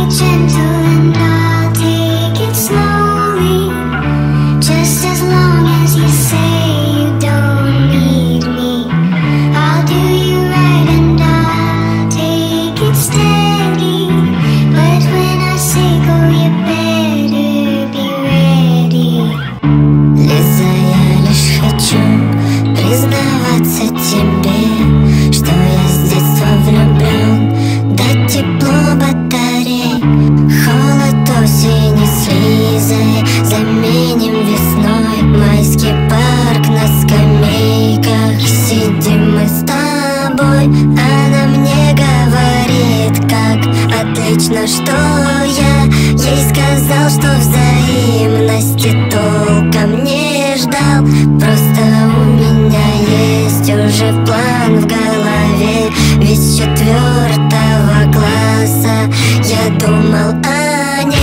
Она мне говорит, как отлично, что я ей сказал, что взаимности толком не ждал. Просто у меня есть уже план в голове, ведь с 4 класса я думал о ней.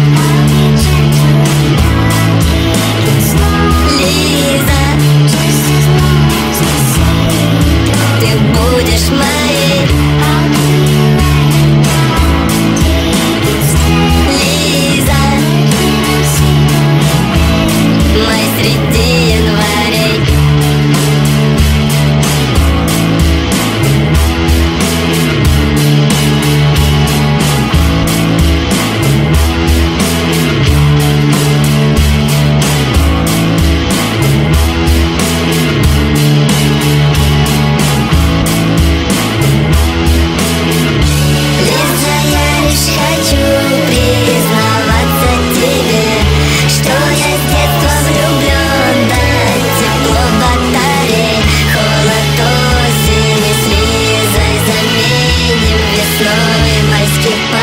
Лиза, ты будешь моей. Лиза, май среди январей. Майский парк.